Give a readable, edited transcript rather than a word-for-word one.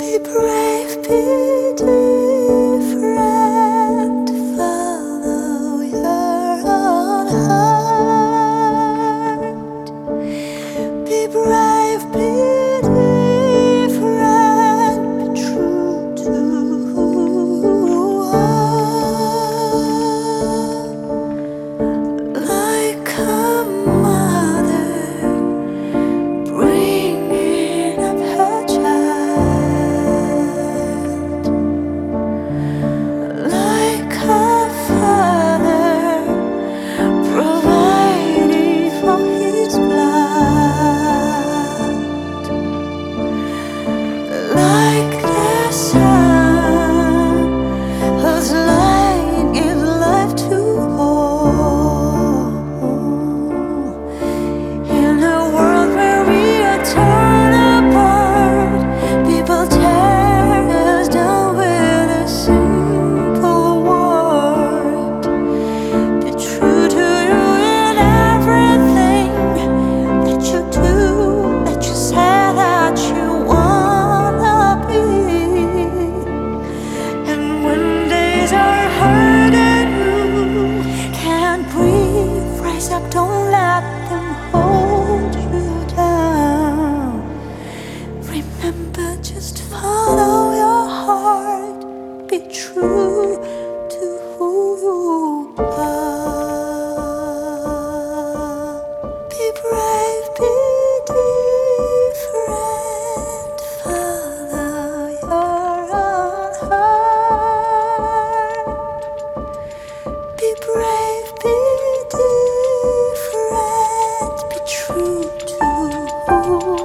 Be brave, be different, follow your own heart. Be brave, be different, be true to who you are. Like a mother bringing up her child, like a father providing for his blood, like the sun whose light gives life to all. In a world where we are torn apart, people tear us down with a simple word. Be true to you in everything that you do, that you say that you wanna be. And when days are hard and you can't breathe, rise up, don't let them hold you down. Remember, just follow your heart, be true to who you are. Be brave, be different, follow your own heart. Be brave, be different, be true to who